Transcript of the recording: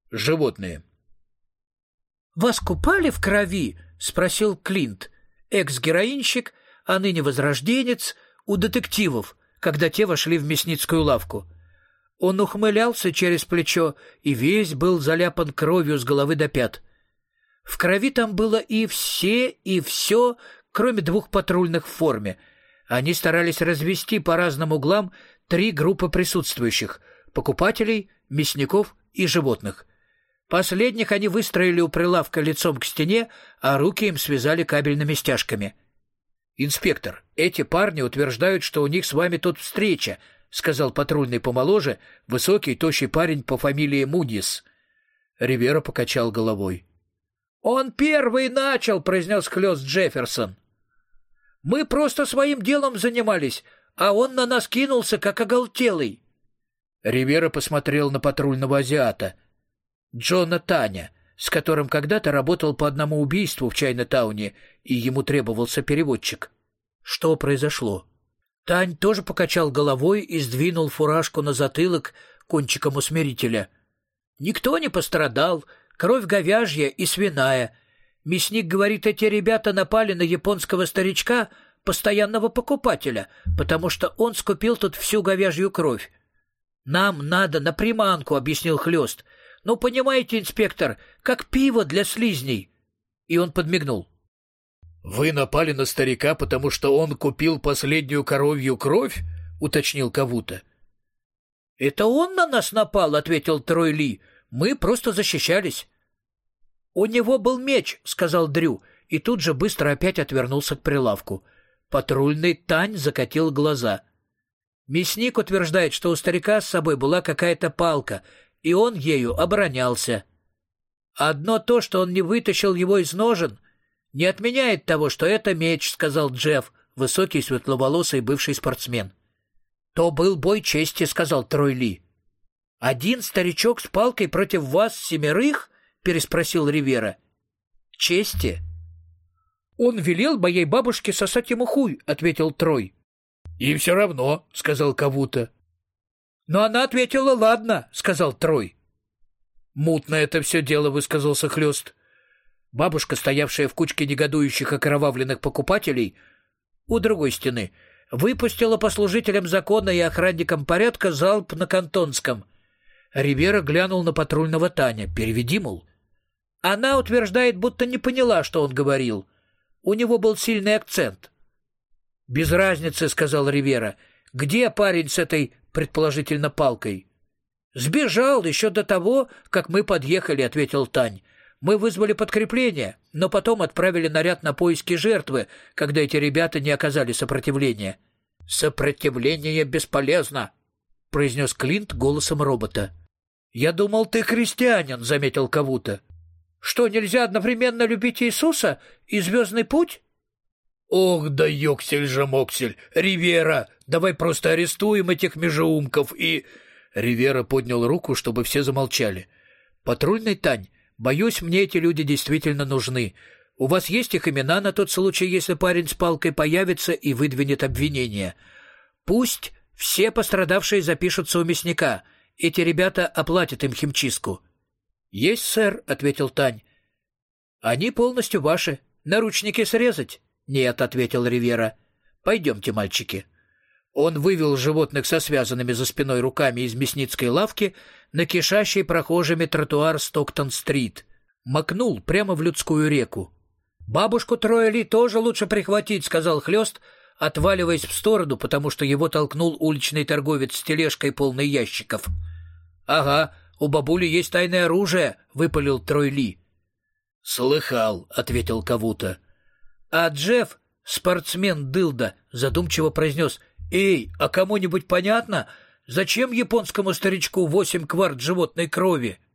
Животные. «Вас купали в крови?» — спросил Клинт, экс-героинщик, а ныне возрожденец, у детективов, когда те вошли в мясницкую лавку. Он ухмылялся через плечо и весь был заляпан кровью с головы до пят. В крови там было и все, кроме 2 патрульных в форме. Они старались развести по разным углам 3 группы присутствующих — покупателей, мясников и животных. Последних они выстроили у прилавка лицом к стене, а руки им связали кабельными стяжками. «Инспектор, эти парни утверждают, что у них с вами тут встреча», — сказал патрульный помоложе, высокий, тощий парень по фамилии Муньес. Ривера покачал головой. «Он первый начал», — произнес Хлёст Джефферсон. «Мы просто своим делом занимались, а он на нас кинулся, как оголтелый». Ривера посмотрел на патрульного азиата, Джона Таня, с которым когда-то работал по одному убийству в Чайна-тауне, и ему требовался переводчик. Что произошло? Тань тоже покачал головой и сдвинул фуражку на затылок кончиком усмирителя. «Никто не пострадал, кровь говяжья и свиная. Мясник говорит, эти ребята напали на японского старичка, постоянного покупателя, потому что он скупил тут всю говяжью кровь. Нам надо на приманку», — объяснил Хлёст. «Ну, понимаете, инспектор, как пиво для слизней». И он подмигнул. «Вы напали на старика, потому что он купил последнюю коровью кровь?» — уточнил Кавута. «Это он на нас напал», — ответил Трой Ли. «Мы просто защищались». «У него был меч», — сказал Дрю, и тут же быстро опять отвернулся к прилавку. Патрульный Тань закатил глаза. «Мясник утверждает, что у старика с собой была какая-то палка, и он ею оборонялся. Одно то, что он не вытащил его из ножен, не отменяет того, что это меч», — сказал Джефф, высокий, светловолосый бывший спортсмен. «То был бой чести», — сказал Трой Ли. «Один старичок с палкой против вас 7?» — переспросил Ривера. «Чести?» «Он велел моей бабушке сосать ему хуй», — ответил Трой. «И все равно», — сказал Кавута. «Но она ответила «ладно», — сказал Трой. «Мутно это все дело», — высказался Хлёст. Бабушка, стоявшая в кучке негодующих окровавленных покупателей у другой стены, выпустила по служителям закона и охранникам порядка залп на кантонском. Ривера глянул на патрульного Таня. «Переведи, мол». Она утверждает, будто не поняла, что он говорил. У него был сильный акцент. «Без разницы», — сказал Ривера. «Где парень с этой, предположительно, палкой?» «Сбежал еще до того, как мы подъехали», — ответил Тань. «Мы вызвали подкрепление, но потом отправили наряд на поиски жертвы, когда эти ребята не оказали сопротивления». «Сопротивление бесполезно», — произнес Клинт голосом робота. «Я думал, ты христианин», — заметил Кавута. «Что, нельзя одновременно любить Иисуса и «Звездный путь»?» «Ох да ёксель же моксель! Ривера, давай просто арестуем этих межеумков и...» Ривера поднял руку, чтобы все замолчали. «Патрульный Тань, боюсь, мне эти люди действительно нужны. У вас есть их имена на тот случай, если парень с палкой появится и выдвинет обвинение? Пусть все пострадавшие запишутся у мясника. Эти ребята оплатят им химчистку». «Есть, сэр», — ответил Тань. «Они полностью ваши. Наручники срезать?» «Нет», — ответил Ривера. «Пойдемте, мальчики». Он вывел животных со связанными за спиной руками из мясницкой лавки на кишащий прохожими тротуар Стоктон-стрит. Макнул прямо в людскую реку. «Бабушку Троя Ли тоже лучше прихватить», — сказал Хлёст, отваливаясь в сторону, потому что его толкнул уличный торговец с тележкой, полной ящиков. «Ага, у бабули есть тайное оружие», — выпалил Трой Ли. «Слыхал», — ответил Кавута. А Джефф, спортсмен-дылда, задумчиво произнес: «Эй, а кому-нибудь понятно, зачем японскому старичку 8 кварт животной крови?»